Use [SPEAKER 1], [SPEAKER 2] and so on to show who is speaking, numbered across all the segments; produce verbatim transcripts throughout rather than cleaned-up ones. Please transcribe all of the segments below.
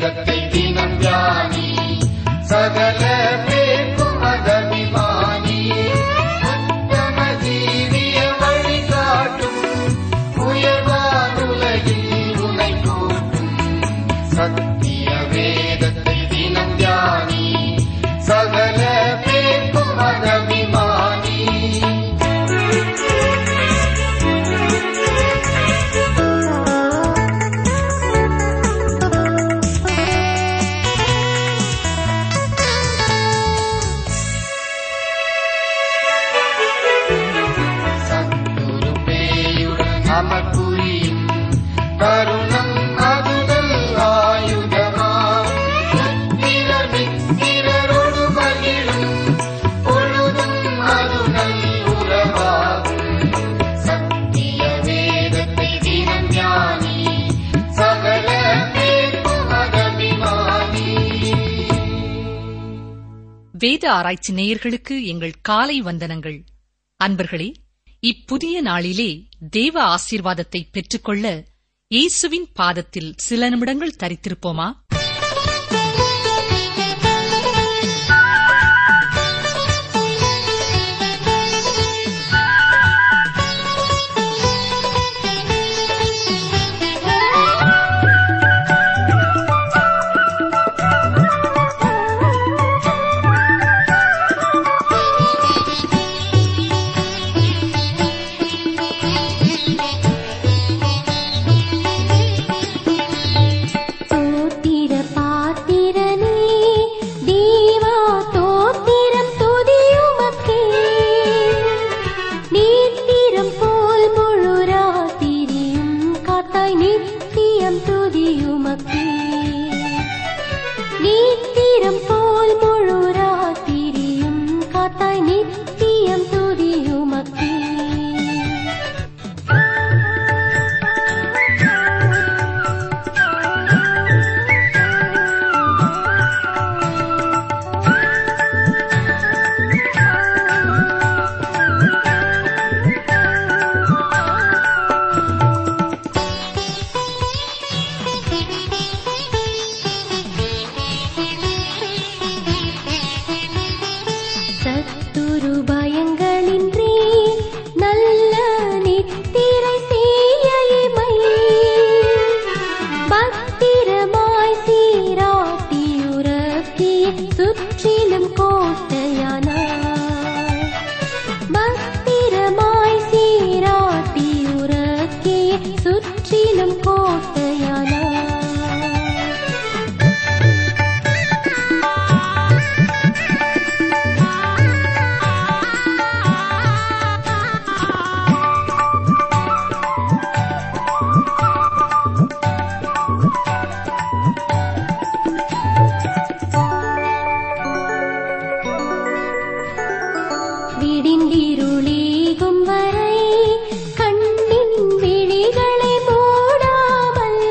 [SPEAKER 1] வேதத்தை தினம் தியானி, சகல பேர்க்கும் அதபிமானி. உத்தம ஜீவிய வழிகாட்டும் உயர்வானுலகில் உனை கூட்டும். சத்திய வேதத்தை தினம் தியானி, சகல பேர்க்கும் அதபிமானி. அமர்புரியும் கருணம் அதுதல் ஆயுதமாம். மித்திரர் மித்திரரோடு மகிழும் பொழுதும் அதுதல் உறவாகும். சத்திய வேதத்தை தினம் தியானி, சகல பேர்க்கும் அதபிமானி.
[SPEAKER 2] வேத ஆராய்ச்சி நேயர்களுக்கு எங்கள் காலை வந்தனங்கள். அன்பர்களே, இப்புதிய நாளிலே தேவ ஆசீர்வாதத்தை பெற்றுக்கொள்ள இயேசுவின் பாதத்தில் சில நிமிடங்கள் தரித்திருப்போமா?
[SPEAKER 3] விடிந்திருளீகும் வரை கண்ணின் விழிகளை மூடாமல்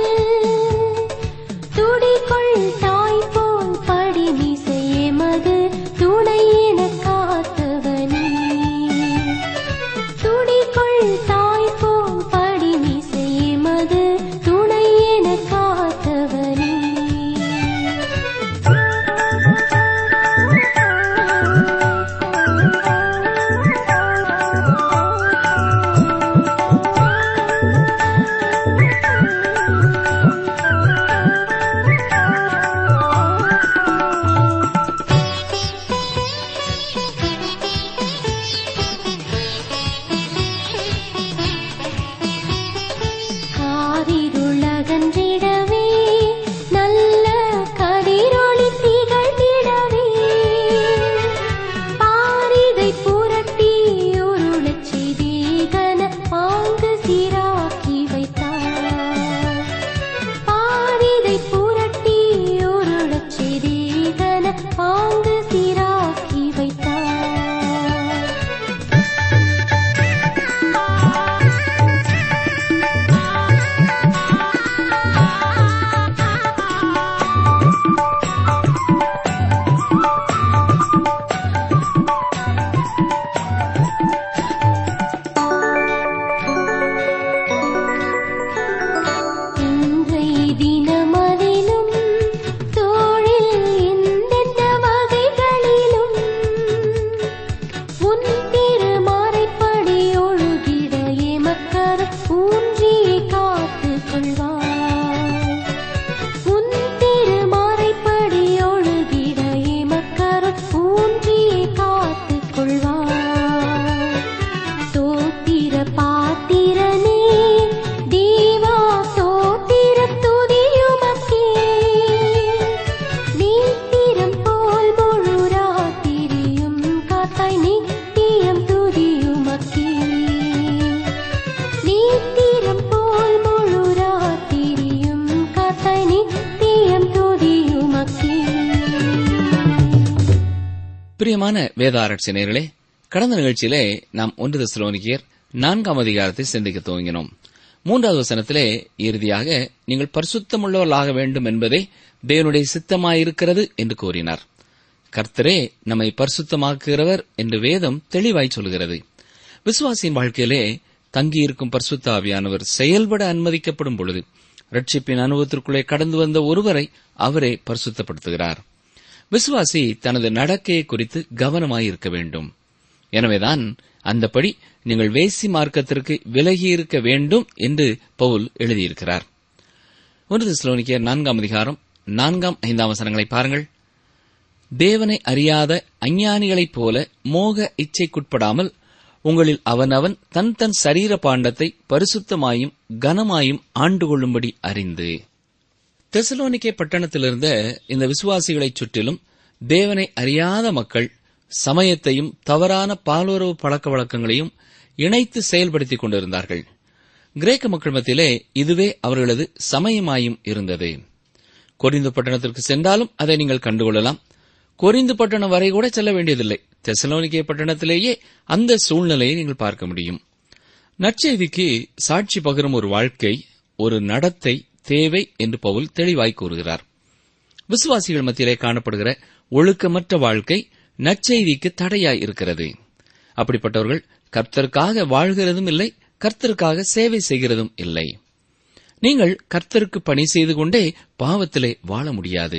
[SPEAKER 3] பிரியமான வேத ஆராய்ச்சி நேயர்களே, கடந்த நிகழ்ச்சியிலே நாம் ஒன்று தெசலோனிக்கேயர் நான்காம் அதிகாரத்தை சிந்திக்க துவங்கினோம். மூன்றாவது வசனத்திலே இறுதியாக நீங்கள் பரிசுத்தமுள்ளவர்களாக வேண்டும் என்பதே தேவனுடைய சித்தமாயிருக்கிறது என்று கூறினார். கர்த்தரே நம்மை பரிசுத்தமாக்குகிறவர் என்று வேதம் தெளிவாய் சொல்கிறது. விசுவாசியின் வாழ்க்கையிலே தங்கியிருக்கும் பரிசுத்த ஆவியானவர் செயல்பட அனுமதிக்கப்படும் பொழுது ரட்சிப்பின் அனுபவத்திற்குள்ளே கடந்து வந்த ஒருவரை அவரே பரிசுத்தப்படுத்துகிறார். விசுவாசி தனது நடக்கையை குறித்து கவனமாயிருக்க வேண்டும். எனவேதான் அந்தபடி நீங்கள் வேசி மார்க்கத்திற்கு விலகியிருக்க வேண்டும் என்று பவுல் எழுதியிருக்கிறார். ஒன்று தெசலோனிக்கேயர் நான்காம் அதிகாரம் நான்காம் ஐந்தாம் வசனங்களை பாருங்கள். தேவனை அறியாத அஞ்ஞானிகளைப் போல மோக இச்சைக்குட்படாமல் உங்களில் அவனவன் தன் தன் சரீர பாண்டத்தை பரிசுத்தமாயும் கனமாயும் ஆண்டு கொள்ளும்படி அறிந்து. தெசலோனிக்கே பட்டணத்திலிருந்த இந்த விசுவாசிகளைச் சுற்றிலும் தேவனை அறியாத மக்கள் சமயத்தையும் தவறான பாலுறவு பழக்க வழக்கங்களையும் இணைத்து செயல்படுத்திக் கொண்டிருந்தார்கள். கிரேக்க மக்கள் மத்தியிலே இதுவே அவர்களது சமயமாயும் இருந்தது. கொரிந்து பட்டணத்திற்கு சென்றாலும் அதை நீங்கள் கண்டுகொள்ளலாம். கொரிந்து பட்டணம் வரை கூட செல்ல வேண்டியதில்லை. தெசலோனிக்கே பட்டணத்திலேயே அந்த சூழ்நிலையை நீங்கள் பார்க்க முடியும். நற்செய்திக்கு சாட்சி பகரும் ஒரு வாழ்க்கை, ஒரு நடத்தை தேவை என்று பவுல் தெளிவாய் கூறுகிறார். விசுவாசிகள் மத்தியிலே காணப்படுகிற ஒழுக்கமற்ற வாழ்க்கை நற்செய்திக்கு தடையாய் இருக்கிறது. அப்படிப்பட்டவர்கள் கர்த்தருக்காக வாழ்கிறதும் இல்லை, கர்த்தருக்காக சேவை செய்கிறதும் இல்லை. நீங்கள் கர்த்தருக்கு பணி செய்து கொண்டே பாவத்திலே வாழ முடியாது.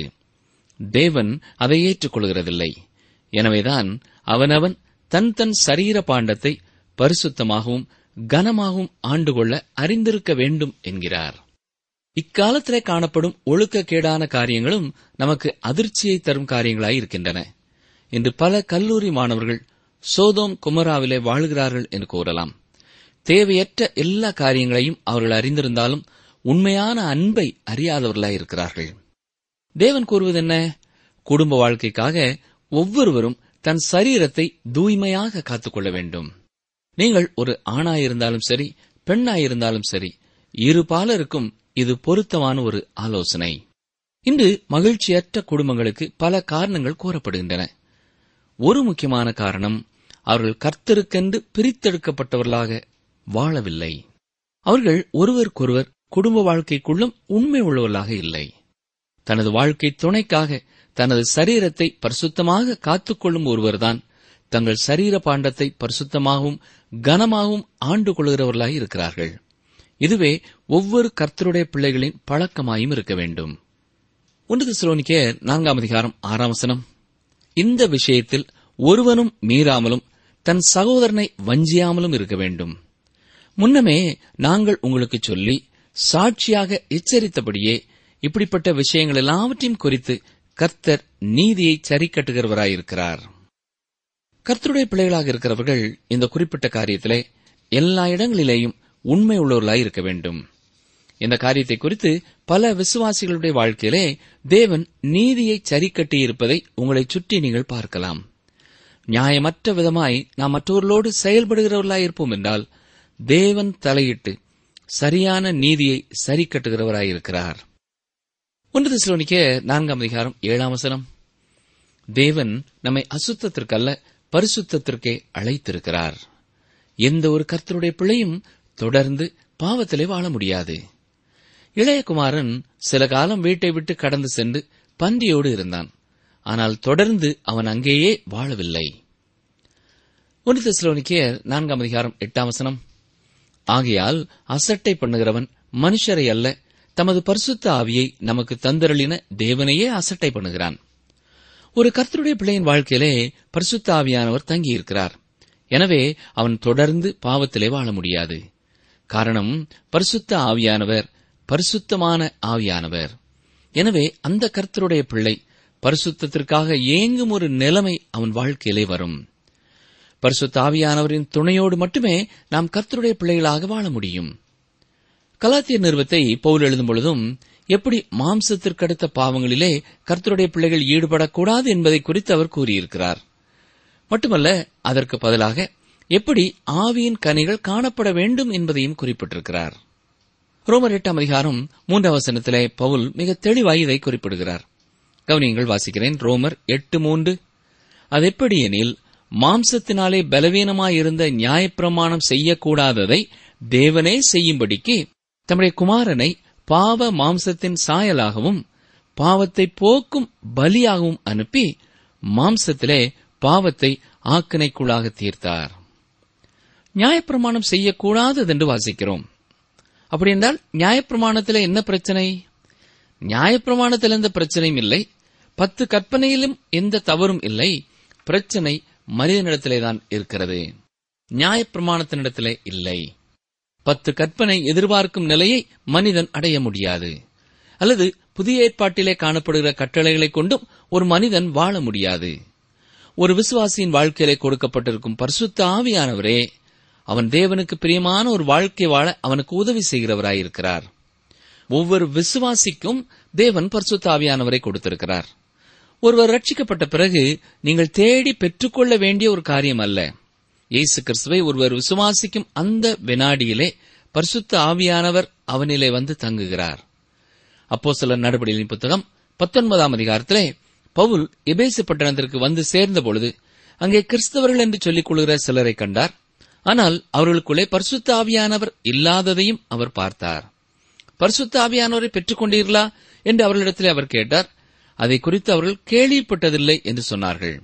[SPEAKER 3] தேவன் அதை ஏற்றுக்கொள்கிறதில்லை. எனவேதான் அவனவன் தன் தன் சரீர பாண்டத்தை பரிசுத்தமாகவும் கனமாகவும் ஆண்டுகொள்ள அறிந்திருக்க வேண்டும் என்கிறார். இக்காலத்திலே காணப்படும் ஒழுக்கக்கேடான காரியங்களும் நமக்கு அதிர்ச்சியை தரும் காரியங்களாய் இருக்கின்றன. இன்று பல கல்லூரி மாணவர்கள் சோதோம் குமராவிலே வாழ்கிறார்கள் என்று கூறலாம். தேவையற்ற எல்லா காரியங்களையும் அவர்கள் அறிந்திருந்தாலும் உண்மையான அன்பை அறியாதவர்களாயிருக்கிறார்கள். தேவன் கூறுவது என்ன? குடும்ப வாழ்க்கைக்காக ஒவ்வொருவரும் தன் சரீரத்தை தூய்மையாக காத்துக்கொள்ள வேண்டும். நீங்கள் ஒரு ஆணாயிருந்தாலும் சரி, பெண்ணாயிருந்தாலும் சரி, இரு பாலருக்கும் இது பொருத்தமான ஒரு ஆலோசனை. இன்று மகிழ்ச்சியற்ற குடும்பங்களுக்கு பல காரணங்கள் கூறப்படுகின்றன. ஒரு முக்கியமான காரணம், அவர்கள் கர்த்தருக்கென்று பிரித்தெடுக்கப்பட்டவர்களாக வாழவில்லை. அவர்கள் ஒருவருக்கொருவர் குடும்ப வாழ்க்கைக்குள்ளும் உண்மை உள்ளவர்களாக இல்லை. தனது வாழ்க்கை துணைக்காக தனது சரீரத்தை பரிசுத்தமாக காத்துக்கொள்ளும் ஒருவர்தான் தங்கள் சரீர பாண்டத்தை பரிசுத்தமாகவும் கனமாகவும் ஆண்டு கொள்கிறவர்களாய் இருக்கிறார்கள். இதுவே ஒவ்வொரு கர்த்தருடைய பிள்ளைகளின் பழக்கமாயும் இருக்க வேண்டும். ஒன்று தெசலோனிக்கேயர் நான்காம் அதிகாரம் ஆறாம் வசனம், இந்த விஷயத்தில் ஒருவனும் மீறாமலும் தன் சகோதரனை வஞ்சியாமலும் இருக்க வேண்டும். முன்னமே நாங்கள் உங்களுக்கு சொல்லி சாட்சியாக எச்சரித்தபடியே இப்படிப்பட்ட விஷயங்கள் எல்லாவற்றையும் குறித்து கர்த்தர் நீதியை சரிக்கட்டுகிறவராயிருக்கிறார். கர்த்தருடைய பிள்ளைகளாக இருக்கிறவர்கள் இந்த குறிப்பிட்ட காரியத்திலே எல்லா இடங்களிலேயும் உண்மை உள்ளவர்களாய் இருக்க வேண்டும். இந்த காரியத்தை குறித்து பல விசுவாசிகளுடைய வாழ்க்கையிலே தேவன் நீதியை சரிக்கட்டியிருப்பதை உங்களை சுற்றி நீங்கள் பார்க்கலாம். நியாயமற்ற விதமாய் நாம் மற்றவர்களோடு செயல்படுகிறவர்களாயிருப்போம் என்றால் தேவன் தலையிட்டு சரியான நீதியை சரிக்கட்டுகிறவராயிருக்கிறார். ஒன்று தெசலோனிக்கேயர் நான்காம் அதிகாரம் ஏழாம் வசனம், தேவன் நம்மை அசுத்தத்திற்கல்ல பரிசுத்தத்திற்கே அழைத்திருக்கிறார். எந்த ஒரு கர்த்தருடைய பிள்ளையும் தொடர்ந்து பாவத்திலே வாழ முடியாது. இளையகுமாரன் சில காலம் வீட்டை விட்டு கடந்து சென்று பன்றியோடு இருந்தான். ஆனால் தொடர்ந்து அவன் அங்கேயே வாழவில்லை. ஒன்று தெசலோனிக்கேயர் நான்காம் அதிகாரம் எட்டாம் வசனம், ஆகையால் அசட்டை பண்ணுகிறவன் மனுஷரை அல்ல, தமது பரிசுத்த ஆவியை நமக்கு தந்தருளின தேவனையே அசட்டை பண்ணுகிறான். ஒரு கர்த்தருடைய பிள்ளையின் வாழ்க்கையிலே பரிசுத்த ஆவியானவர் தங்கியிருக்கிறார். எனவே அவன் தொடர்ந்து பாவத்திலே வாழ முடியாது. காரணம், பரிசுத்த ஆவியானவர் பரிசுத்தமான ஆவியானவர். எனவே அந்த கர்த்தருடைய பிள்ளை பரிசுத்தத்திற்காக ஏங்கும் ஒரு நிலைமை அவன் வாழ்க்கையிலே வரும். பரிசுத்த ஆவியானவரின் துணையோடு மட்டுமே நாம் கர்த்தருடைய பிள்ளைகளாக வாழ முடியும். கலாத்தியர் நிருபத்தை பவுல் எழுதும் பொழுதும் எப்படி மாம்சத்திற்கடுத்த பாவங்களிலே கர்த்தருடைய பிள்ளைகள் ஈடுபடக்கூடாது என்பதை குறித்து அவர் கூறியிருக்கிறார். மட்டுமல்ல, அதற்கு பதிலாக எப்படி ஆவியின் கனிகள் காணப்பட வேண்டும் என்பதையும் குறிப்பிட்டிருக்கிறார். ரோமர் எட்டாம் அதிகாரம் மூன்றாம் வசனத்திலே பவுல் மிக தெளிவாய் இதை குறிப்பிடுகிறார். கவனியங்கள், வாசிக்கிறேன். ரோமர் எட்டு மூன்று, அதெப்படி எனில், மாம்சத்தினாலே பலவீனமாயிருந்த நியாயப்பிரமாணம் செய்யக்கூடாததை தேவனே செய்யும்படிக்கு தம்முடைய குமாரனை பாவ மாம்சத்தின் சாயலாகவும் பாவத்தை போக்கும் பலியாகவும் அனுப்பி மாம்சத்திலே பாவத்தை ஆக்கினைக்குள்ளாக தீர்த்தார். நியாயப்பிரமாணம் செய்யக்கூடாததென்று வாசிக்கிறோம். அப்படி என்றால் நியாயப்பிரமாணத்தில் என்ன பிரச்சனை? நியாயப்பிரமாணத்தில் எந்த பிரச்சனையும் இல்லை, பத்து கற்பனையிலும் எந்த தவறும் இல்லை. பிரச்சனை மனிதனிடத்திலேதான் இருக்கிறது, நியாயப்பிரமாணத்தினிடத்திலே இல்லை. பத்து கற்பனை எதிர்பார்க்கும் நிலையை மனிதன் அடைய முடியாது. அல்லது புதிய ஏற்பாட்டிலே காணப்படுகிற கட்டளைகளை கொண்டும் ஒரு மனிதன் வாழ முடியாது. ஒரு விசுவாசியின் வாழ்க்கையிலே கொடுக்கப்பட்டிருக்கும் பரிசுத்த ஆவியானவரே அவன் தேவனுக்கு பிரியமான ஒரு வாழ்க்கை வாழ அவனுக்கு உதவி செய்கிறவராயிருக்கிறார். ஒவ்வொரு விசுவாசிக்கும் தேவன் பரிசுத்த ஆவியானவரை கொடுத்திருக்கிறார். ஒருவர் ரட்சிக்கப்பட்ட பிறகு நீங்கள் தேடி பெற்றுக்கொள்ள வேண்டிய ஒரு காரியம் அல்ல. இயேசு கிறிஸ்துவை ஒருவர் விசுவாசிக்கும் அந்த வினாடியிலே பரிசுத்த ஆவியானவர் அவனிலே வந்து தங்குகிறார். அப்போஸ்தலர் நடபடிகளின் புத்தகம் பத்தொன்பதாம் அதிகாரத்திலே பவுல் எபேசு பட்டணத்திற்கு வந்து சேர்ந்த பொழுது அங்கே கிறிஸ்தவர்கள் என்று சொல்லிக் கொள்கிற சிலரை கண்டார். ஆனால் அவர்களுக்குள்ளே பரிசுத்த ஆவியானவர் இல்லாததையும் அவர் பார்த்தார். பரிசுத்த ஆவியானவரை பெற்றுக் கொண்டீர்களா என்று அவர்களிடத்திலே அவர் கேட்டார். அதை குறித்து அவர்கள் கேள்விப்பட்டதில்லை என்று சொன்னார்கள்.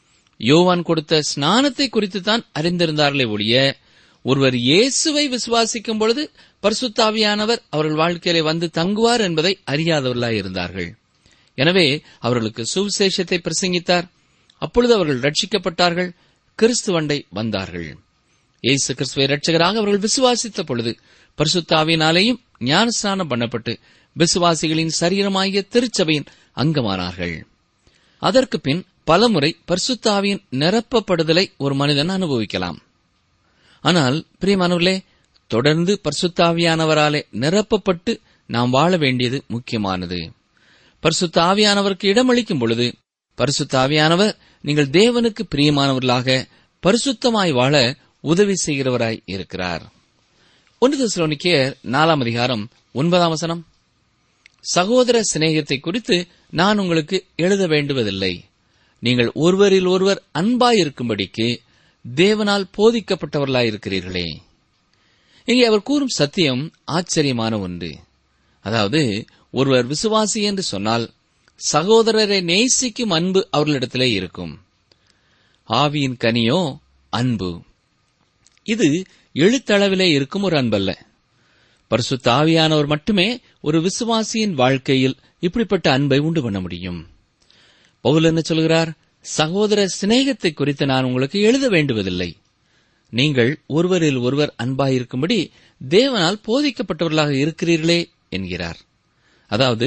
[SPEAKER 3] யோவான் கொடுத்த ஸ்நானத்தை குறித்துத்தான் அறிந்திருந்தார்களே ஒழிய ஒருவர் இயேசுவை விசுவாசிக்கும் பொழுது பரிசுத்த ஆவியானவர் அவர்கள் வாழ்க்கையிலே வந்து தங்குவார் என்பதை அறியாதவர்களாய் இருந்தார்கள். எனவே அவர்களுக்கு சுவிசேஷத்தை பிரசங்கித்தார். அப்பொழுது அவர்கள் ரட்சிக்கப்பட்டார்கள், கிறிஸ்துவண்டை வந்தார்கள். இயேசு கிறிஸ்துவை இரட்சகராக அவர்கள் விசுவாசித்த பொழுது பரிசுத்த ஆவியினாலேயும் ஞானஸ்நானம் பண்ணப்பட்டு விசுவாசிகளின் சரீரமாகிய திருச்சபையின் அங்கமானார்கள். அதற்கு பின் பலமுறை பரிசுத்த ஆவியின் நிரப்பப்படுதலை ஒரு மனிதன் அனுபவிக்கலாம். ஆனால் பிரியமானவர்களே, தொடர்ந்து பரிசுத்த ஆவியானவராலே நிரப்பப்பட்டு நாம் வாழ வேண்டியது முக்கியமானது. பரிசுத்த ஆவியானவருக்கு இடமளிக்கும் பொழுது பரிசுத்த ஆவியானவர் நீங்கள் தேவனுக்கு பிரியமானவர்களாக பரிசுத்தமாய் வாழ உதவி செய்கிறவராய் இருக்கிறார். ஒன்று தெசலோனிக்கேயர் நாலாம் அதிகாரம் ஒன்பதாம் வசனம், சகோதர சிநேகத்தை குறித்து நான் உங்களுக்கு எழுத வேண்டுவதில்லை, நீங்கள் ஒருவரில் ஒருவர் அன்பாயிருக்கும்படிக்கு தேவனால் போதிக்கப்பட்டவர்களாயிருக்கிறீர்களே. இங்கே அவர் கூறும் சத்தியம் ஆச்சரியமான ஒன்று. அதாவது, ஒருவர் விசுவாசி என்று சொன்னால் சகோதரரை நேசிக்கும் அன்பு அவர்களிடத்திலே இருக்கும். ஆவியின் கனியோ அன்பு. இது எழுத்தளவிலே இருக்கும் ஒரு அன்பல்ல. பரிசுத்த ஆவியானவர் மட்டுமே ஒரு விசுவாசியின் வாழ்க்கையில் இப்படிப்பட்ட அன்பை உண்டு பண்ண முடியும். பவுல் என்ன சொல்கிறார்? சகோதர சிநேகத்தை குறித்து நான் உங்களுக்கு எழுத வேண்டுவதில்லை, நீங்கள் ஒருவரில் ஒருவர் அன்பாயிருக்கும்படி தேவனால் போதிக்கப்பட்டவர்களாக இருக்கிறீர்களே என்கிறார். அதாவது,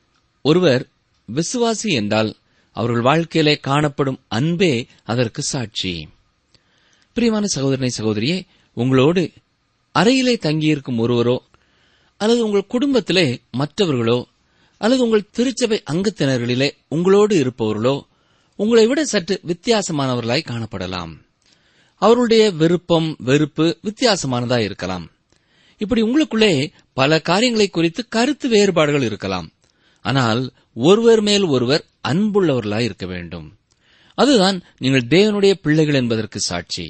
[SPEAKER 3] ஒருவர் விசுவாசி என்றால் அவர்கள் வாழ்க்கையிலே காணப்படும் அன்பே அதற்கு சாட்சி. பிரியமான சகோதரனை சகோதரியே, உங்களோடு அறையிலே தங்கியிருக்கும் ஒருவரோ அல்லது உங்கள் குடும்பத்திலே மற்றவர்களோ அல்லது உங்கள் திருச்சபை அங்கத்தினர்களிலே உங்களோடு இருப்பவர்களோ உங்களை விட சற்று வித்தியாசமானவர்களாய் காணப்படலாம். அவர்களுடைய விருப்பம் வெறுப்பு வித்தியாசமானதாய் இருக்கலாம். இப்படி உங்களுக்குள்ளே பல காரியங்களை குறித்து கருத்து வேறுபாடுகள் இருக்கலாம். ஆனால் ஒருவர் மேல் ஒருவர் அன்புள்ளவர்களாய் இருக்க வேண்டும். அதுதான் நீங்கள் தேவனுடைய பிள்ளைகள் என்பதற்கு சாட்சி.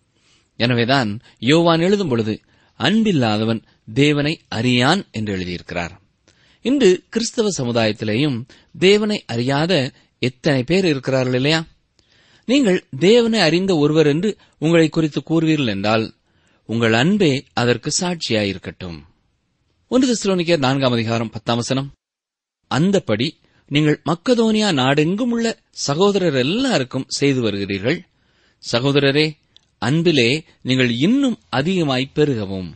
[SPEAKER 3] எனவேதான் யோவான் எழுதும் பொழுது அன்பில்லாதவன் தேவனை அறியான் என்று எழுதியிருக்கிறார். இன்று கிறிஸ்தவ சமுதாயத்திலேயும் தேவனை அறியாத எத்தனை பேர் இருக்கிறார்கள் இல்லையா? நீங்கள் தேவனை அறிந்த ஒருவர் என்று உங்களை குறித்து கூறுவீர்கள் என்றால் உங்கள் அன்பே அதற்கு சாட்சியாயிருக்கட்டும். ஒன்று தெசலோனிக்கேயர் நான்காம் அதிகாரம் பத்தாம் வசனம், அந்தப்படி நீங்கள் மக்கதோனியா நாடெங்கும் உள்ள சகோதரர் எல்லாருக்கும் செய்து வருகிறீர்கள். சகோதரரே, அன்பிலே நீங்கள் இன்னும் அதிகமாய் பெருகவும்.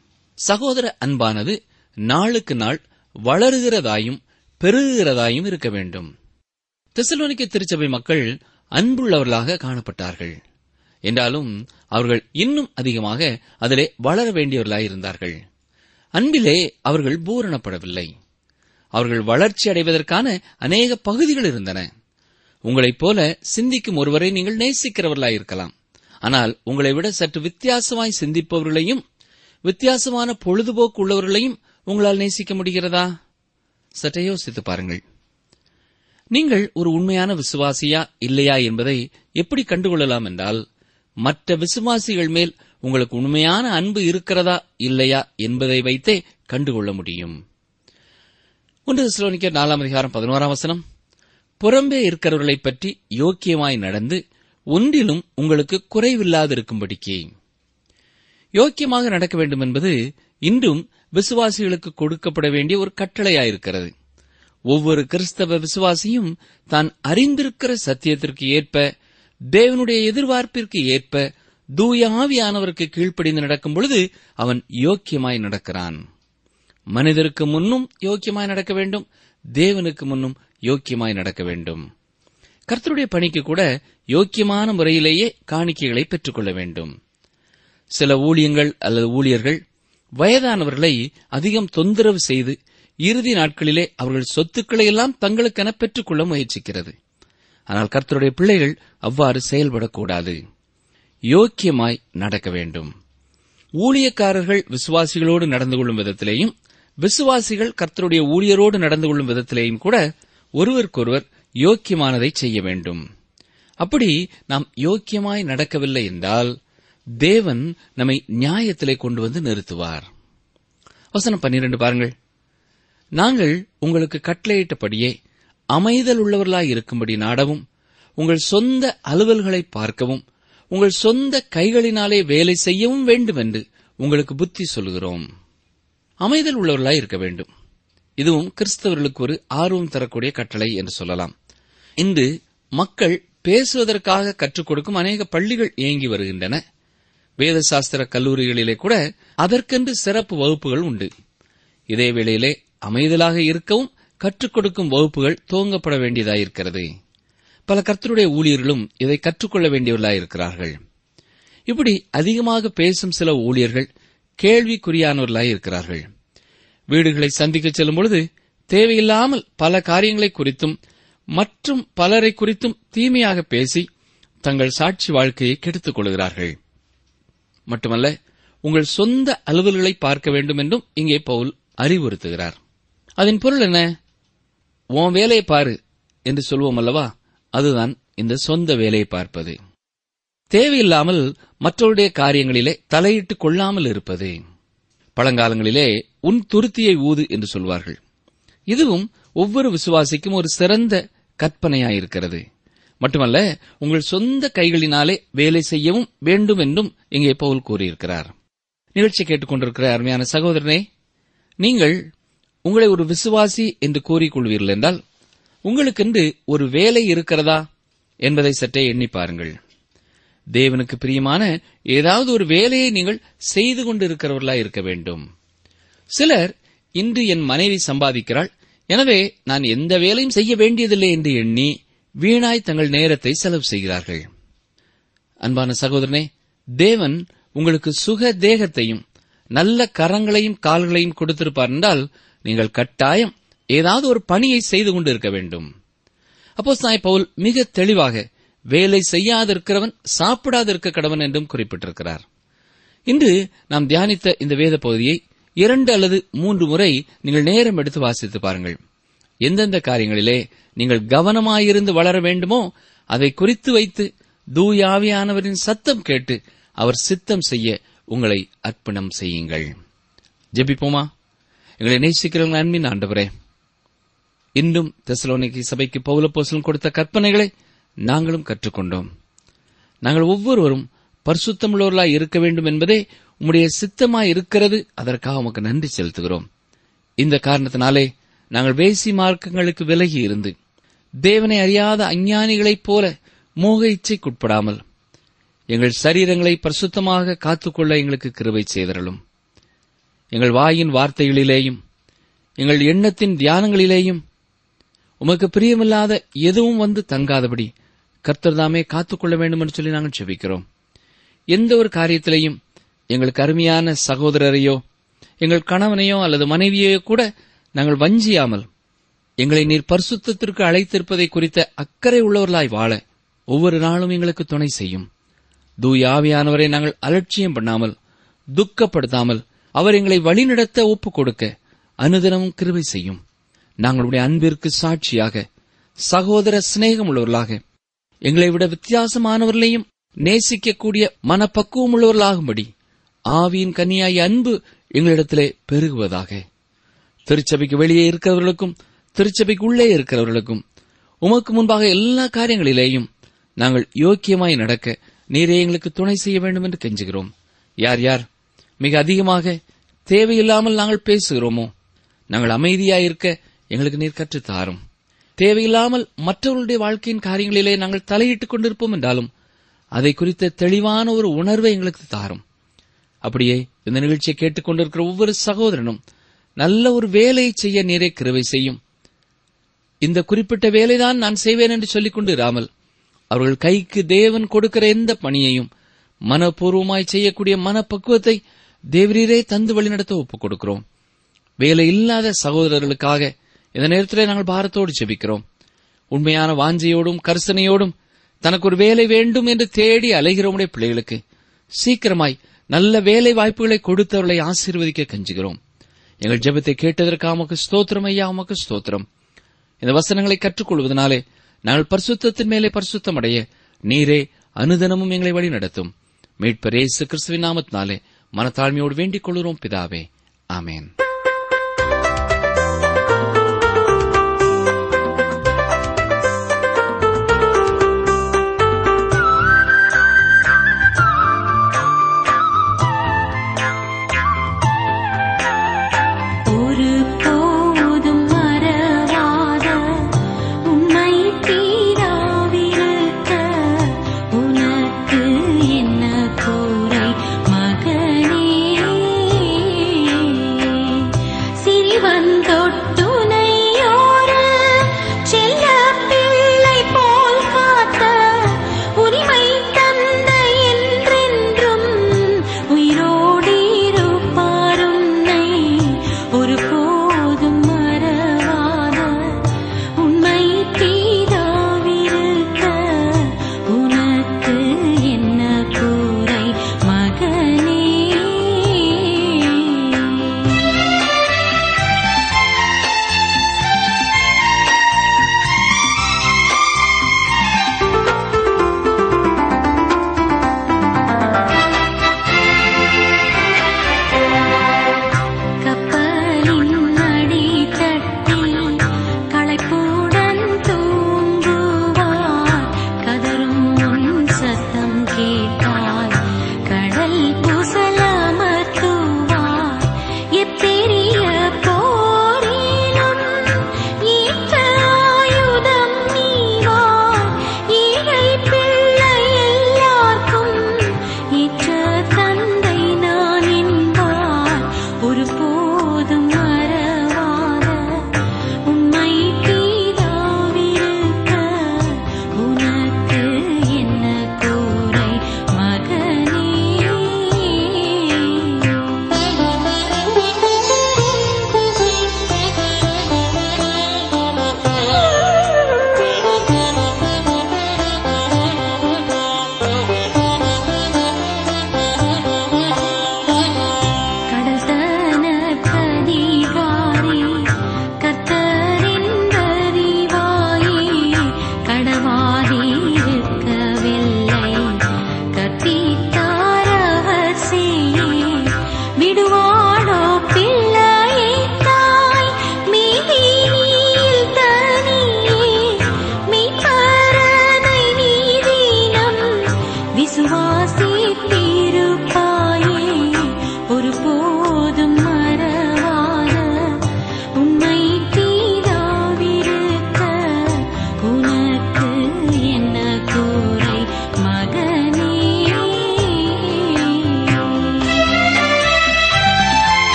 [SPEAKER 3] சகோதர அன்பானது நாளுக்கு நாள் வளருகிறதாயும் பெருகுகிறதாயும் இருக்க வேண்டும். தெசலோனிக்க திருச்சபை மக்கள் அன்புள்ளவர்களாக காணப்பட்டார்கள் என்றாலும் அவர்கள் இன்னும் அதிகமாக அதிலே வளர வேண்டியவர்களாயிருந்தார்கள். அன்பிலே அவர்கள் பூரணப்படவில்லை. அவர்கள் வளர்ச்சி அடைவதற்கான அநேக பகுதிகள் இருந்தன. உங்களைப் போல சிந்திக்கும் ஒருவரை நீங்கள் நேசிக்கிறவர்களாயிருக்கலாம். ஆனால் உங்களை விட சற்று வித்தியாசமாய் சிந்திப்பவர்களையும் வித்தியாசமான பொழுதுபோக்கு உள்ளவர்களையும் உங்களால் நேசிக்க முடிகிறதா? சற்றே யோசித்து பாருங்கள். நீங்கள் ஒரு உண்மையான விசுவாசியா இல்லையா என்பதை எப்படி கண்டுகொள்ளலாம் என்றால், மற்ற விசுவாசிகள் மேல் உங்களுக்கு உண்மையான அன்பு இருக்கிறதா இல்லையா என்பதை வைத்தே கண்டுகொள்ள முடியும். ஒன்று தெசலோனிக்கேயர் நாலாம் அதிகாரம் பதினோராம் வசனம், புறம்பே இருக்கிறவர்களைப் பற்றி யோக்கியமாய் நடந்து ஒன்றிலும் உங்களுக்கு குறைவில்லாதிருக்கும்படிக்கு. யோக்கியமாக நடக்க வேண்டும் என்பது இன்றும் விசுவாசிகளுக்கு கொடுக்கப்பட வேண்டிய ஒரு கட்டளையாயிருக்கிறது. ஒவ்வொரு கிறிஸ்தவ விசுவாசியும் தான் அறிந்திருக்கிற சத்தியத்திற்கு ஏற்ப, தேவனுடைய எதிர்பார்ப்பிற்கு ஏற்ப தூய ஆவியானவருக்கு கீழ்ப்படிந்து நடக்கும் பொழுது அவன் யோக்கியமாய் நடக்கிறான். மனிதருக்கு முன்னும் யோக்கியமாய் நடக்க வேண்டும், தேவனுக்கு முன்னும் யோக்கியமாய் நடக்க வேண்டும். கர்த்தருடைய பணிக்கு கூட யோக்கியமான முறையிலேயே காணிக்கைகளை பெற்றுக் கொள்ள வேண்டும். சில ஊழியங்கள் அல்லது ஊழியர்கள் வயதானவர்களை அதிகம் தொந்தரவு செய்து இறுதி நாட்களிலே அவர்கள் சொத்துக்களை எல்லாம் தங்களுக்கென பெற்றுக் கொள்ள முயற்சிக்கிறது. ஆனால் கர்த்தருடைய பிள்ளைகள் அவ்வாறு செயல்படக்கூடாது. யோக்கியமாய் நடக்க வேண்டும். ஊழியக்காரர்கள் விசுவாசிகளோடு நடந்து கொள்ளும் விதத்திலேயும், விசுவாசிகள் கர்த்தருடைய ஊழியரோடு நடந்து கொள்ளும் விதத்திலேயும் கூட ஒருவருக்கொருவர் யோக்கியமானதை செய்ய வேண்டும். அப்படி நாம் யோக்கியமாய் நடக்கவில்லை என்றால் தேவன் நம்மை நியாயத்திலே கொண்டு வந்து நிறுத்துவார். வசனம் பன்னிரண்டு பாருங்கள். நாங்கள் உங்களுக்கு கட்டளையிட்டபடியே அமைதல் உள்ளவர்களாய் இருக்கும்படி நாடவும், உங்கள் சொந்த அலுவல்களை பார்க்கவும், உங்கள் சொந்த கைகளினாலே வேலை செய்யவும் வேண்டும் என்று உங்களுக்கு புத்தி சொல்கிறோம். அமைதல் உள்ளவர்களாய் இருக்க வேண்டும். இதுவும் கிறிஸ்தவர்களுக்கு ஒரு ஆர்வம் தரக்கூடிய கட்டளை என்று சொல்லலாம். இன்று மக்கள் பேசுவதற்காக கற்றுக் கொடுக்கும் அநேக பள்ளிகள் இயங்கி வருகின்றன. வேத சாஸ்திர கல்லூரிகளிலே கூட அதற்கென்று சிறப்பு வகுப்புகள் உண்டு. இதே வேளையிலே அமைதலாக இருக்கவும் கற்றுக் கொடுக்கும் வகுப்புகள் துவங்கப்பட வேண்டியதாயிருக்கிறது. பல கர்த்தருடைய ஊழியர்களும் இதை கற்றுக்கொள்ள வேண்டியவர்களாயிருக்கிறார்கள். இப்படி அதிகமாக பேசும் சில ஊழியர்கள் கேள்விக்குறியானவர்களாயிருக்கிறார்கள். வீடுகளை சந்திக்க செல்லும் பொழுது தேவையில்லாமல் பல காரியங்களை குறித்தும் மற்றும் பலரை குறித்தும் தீமையாக பேசி தங்கள் சாட்சி வாழ்க்கையை கெடுத்துக் கொள்கிறார்கள். மட்டுமல்ல, உங்கள் சொந்த அலுவல்களை பார்க்க வேண்டும் என்றும் இங்கே பவுல் அறிவுறுத்துகிறார். அதன் பொருள் என்ன? உன் வேலையை பாரு என்று சொல்வோம் அல்லவா? அதுதான் இந்த சொந்த வேலையை பார்ப்பது. தேவையில்லாமல் மற்றவருடைய காரியங்களிலே தலையிட்டுக் கொள்ளாமல் இருப்பது. பழங்காலங்களிலே உன் துருத்தியை ஊது என்று சொல்வார்கள். இதுவும் ஒவ்வொரு விசுவாசிக்கும் ஒரு சிறந்த கற்பனையாயிருக்கிறது. மட்டுமல்ல, உங்கள் சொந்த கைகளினாலே வேலை செய்யவும் வேண்டும் என்றும் இங்கே பவுல் கூறியிருக்கிறார். நிகழ்ச்சி கேட்டுக்கொண்டிருக்கிற அருமையான சகோதரனே, நீங்கள் உங்களை ஒரு விசுவாசி என்று கூறிக்கொள்வீர்கள் என்றால் உங்களுக்கென்று ஒரு வேலை இருக்கிறதா என்பதை சற்றே எண்ணி பாருங்கள். தேவனுக்கு பிரியமான ஏதாவது ஒரு வேலையை நீங்கள் செய்து கொண்டிருக்கிறவர்களாய் இருக்க வேண்டும். சிலர் இன்று என் மனைவி சம்பாதிக்கிறாள், எனவே நான் எந்த வேலையும் செய்ய வேண்டியதில்லை என்று எண்ணி வீணாய் தங்கள் நேரத்தை செலவு செய்கிறார்கள். அன்பான சகோதரனே, தேவன் உங்களுக்கு சுக தேகத்தையும் நல்ல கரங்களையும் கால்களையும் கொடுத்திருப்பார் என்றால் நீங்கள் கட்டாயம் ஏதாவது ஒரு பணியை செய்து கொண்டிருக்க வேண்டும். அப்போஸ்தலனாகிய பவுல் மிக தெளிவாக வேலை செய்யாதிருக்கிறவன் சாப்பிடாதிருக்க கடவன் என்றும் குறிப்பிட்டிருக்கிறார். இன்று நாம் தியானித்த இந்த வேத பகுதியை இரண்டு அல்லது மூன்று முறை நீங்கள் நேரம் எடுத்து வாசித்து பாருங்கள். எந்தெந்த காரியங்களிலே நீங்கள் கவனமாயிருந்து வளர வேண்டுமோ அதை குறித்து வைத்து தூய ஆவியானவரின் சத்தம் கேட்டு அவர் சித்தம் செய்ய உங்களை அர்ப்பணம் செய்யுங்கள். ஜெபிப்போமா? எங்களை நேசிக்கிறவங்க அன்பின் ஆண்டவரே, இன்றும் தெசலோனிக்கே சபைக்கு பவுல் அப்போஸ்தலன் கொடுத்த கற்பனைகளை நாங்களும் கற்றுக்கொண்டோம். நாங்கள் ஒவ்வொருவரும் பரிசுத்தமுள்ளவர்களாய் இருக்க வேண்டும் என்பதே உம்முடைய சித்தமாய் இருக்கிறது. அதற்காக உமக்கு நன்றி செலுத்துகிறோம். இந்த காரணத்தினாலே நாங்கள் வேசி மார்க்கங்களுக்கு விலகி இருந்து தேவனை அறியாத அஞ்ஞானிகளைப் போல மோக இச்சைக்குட்படாமல் எங்கள் சரீரங்களை பரிசுத்தமாக காத்துக்கொள்ள எங்களுக்கு கிருபை செய்தருளும். எங்கள் வாயின் வார்த்தைகளிலேயும் எங்கள் எண்ணத்தின் தியானங்களிலேயும் உமக்கு பிரியமில்லாத எதுவும் வந்து தங்காதபடி கர்த்தர் தாமே காத்துக்கொள்ள வேண்டும் என்று சொல்லி நாங்கள் ஜெபிக்கிறோம். எந்த ஒரு காரியத்திலேயும் எங்களுக்கு அருமையான சகோதரரையோ எங்கள் கணவனையோ அல்லது மனைவியையோ கூட நாங்கள் வஞ்சியாமல் எங்களை நீர் பரிசுத்தத்திற்கு அழைத்திருப்பதை குறித்த அக்கறை உள்ளவர்களாய் வாழ ஒவ்வொரு நாளும் எங்களுக்கு துணை செய்யும். தூய ஆவியானவரை நாங்கள் அலட்சியம் பண்ணாமல் துக்கப்படுத்தாமல் அவர் எங்களை வழிநடத்த ஒப்புக் கொடுக்க அனுதினமும் கிருபை செய்யும். நாங்களுடைய அன்பிற்கு சாட்சியாக சகோதர சிநேகம் உள்ளவர்களாக, எங்களை விட வித்தியாசமானவர்களையும் நேசிக்கக்கூடிய மனப்பக்குவம் உள்ளவர்களாகும்படி ஆவியின் கன்னியாய் அன்பு எங்களிடத்திலே பெருகுவதாக. திருச்சபைக்கு வெளியே இருக்கிறவர்களுக்கும் திருச்சபைக்கு உள்ளே இருக்கிறவர்களுக்கும் உமக்கு முன்பாக எல்லா காரியங்களிலேயும் நாங்கள் யோக்கியமாய் நடக்க நீரே எங்களுக்கு துணை செய்ய வேண்டும் என்று கெஞ்சுகிறோம். யார் யார் மிக அதிகமாக தேவையில்லாமல் நாங்கள் பேசுகிறோமோ, நாங்கள் அமைதியாயிருக்க எங்களுக்கு நீர் கற்றுத்தாரும். தேவையில்லாமல் மற்றவர்களுடைய வாழ்க்கையின் காரியங்களிலே நாங்கள் தலையிட்டுக் கொண்டிருப்போம் என்றாலும் அதை குறித்த தெளிவான ஒரு உணர்வை எங்களுக்கு தாரும். அப்படியே இந்த நிகழ்ச்சியை கேட்டுக் கொண்டிருக்கிற ஒவ்வொரு சகோதரனும் நல்ல ஒரு வேலையை செய்ய நீரே கிருபை செய்யும். இந்த குறிப்பிட்ட வேலைதான் நான் செய்வேன் என்று சொல்லிக் கொண்டு இராமல், அவர்கள் கைக்கு தேவன் கொடுக்கிற எந்த பணியையும் மனப்பூர்வமாய் செய்யக்கூடிய மனப்பக்குவத்தை தேவரீரே தந்து வழிநடத்த ஒப்புக் கொடுக்கிறோம். வேலை இல்லாத சகோதரர்களுக்காக இந்த நேரத்திலே நாங்கள் பாரத்தோடு ஜெபிக்கிறோம். உண்மையான வாஞ்சையோடும் கரிசனையோடும் தனக்கு ஒரு வேலை வேண்டும் என்று தேடி அலைகிறோமுடைய பிள்ளைகளுக்கு சீக்கிரமாய் நல்ல வேலை வாய்ப்புகளை கொடுத்தவர்களை ஆசீர்வதிக்க கஞ்சுகிறோம். எங்கள் ஜெபத்தை கேட்டதற்காக உமக்கு ஸ்தோத்திரம் ஐயா, உமக்கு ஸ்தோத்திரம். இந்த வசனங்களை கற்றுக்கொள்வதனாலே நாங்கள் பரிசுத்தத்தின் மேலே பரிசுத்தம் அடைய நீரே அனுதினமும் எங்களை வழி நடத்தும். மீட்பர் இயேசு கிறிஸ்துவின் நாமத்தினாலே மனத்தாழ்மையோடு வேண்டிக் கொள்கிறோம் பிதாவே, ஆமென்.
[SPEAKER 4] என்ன கோரை மகனே,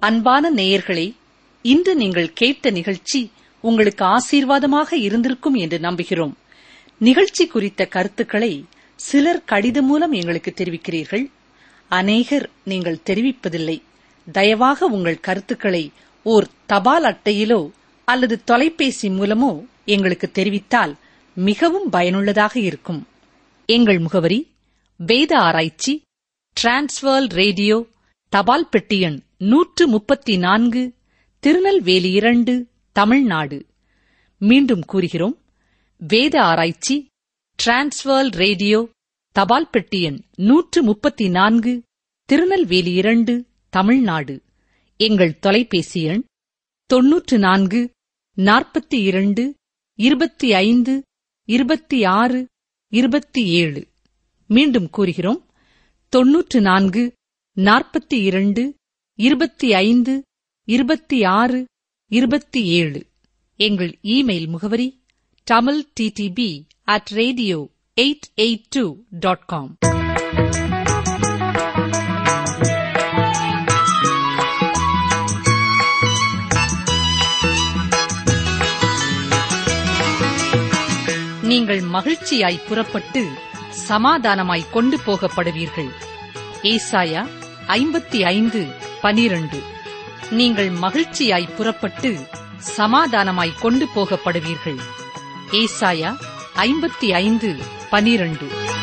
[SPEAKER 2] அன்பான நேயர்களே, இன்று நீங்கள் கேட்ட நிகழ்ச்சி உங்களுக்கு ஆசீர்வாதமாக இருந்திருக்கும் என்று நம்புகிறோம். நிகழ்ச்சி குறித்த கருத்துக்களை சிலர் கடிதம் மூலம் எங்களுக்கு தெரிவிக்கிறீர்கள். அநேகர் நீங்கள் தெரிவிப்பதில்லை. தயவாக உங்கள் கருத்துக்களை ஓர் தபால் அட்டையிலோ அல்லது தொலைபேசி மூலமோ எங்களுக்கு தெரிவித்தால் மிகவும் பயனுள்ளதாக இருக்கும். எங்கள் முகவரி: வேத ஆராய்ச்சி, டிரான்ஸ்வர்ல்ட் ரேடியோ, தபால் பெட்டி எண் நூற்று முப்பத்தி நான்கு, திருநெல்வேலி இரண்டு, தமிழ்நாடு. மீண்டும் கூறுகிறோம்: வேத ஆராய்ச்சி, டிரான்ஸ்வர்ல்ட் ரேடியோ, தபால் பெட்டி எண் நூற்று முப்பத்தி நான்கு, திருநெல்வேலி இரண்டு, தமிழ்நாடு. எங்கள் தொலைபேசி எண் தொன்னூற்று நான்கு நாற்பத்தி இரண்டு இருபத்தி ஐந்து இருபத்தி ஆறு இருபத்தி ஏழு. மீண்டும் கூறுகிறோம்: தொன்னூற்று நான்கு நாற்பத்தி இரண்டு இருபத்தி ஐந்து இருபத்தி ஆறு இருபத்தி ஏழு. எங்கள் இமெயில் முகவரி Tamil TDP at radio eight eight two dot com. நீங்கள் மகிழ்ச்சியாய் புறப்பட்டு சமாதானமாய் கொண்டு போகப்படுவீர்கள். ஏசாயா ஐம்பத்தி ஐந்து பனிரண்டு. நீங்கள் மகிழ்ச்சியாய் புறப்பட்டு சமாதானமாய் கொண்டு போகப்படுவீர்கள். ஏசாயா ஐம்பத்தி ஐந்து பனிரண்டு.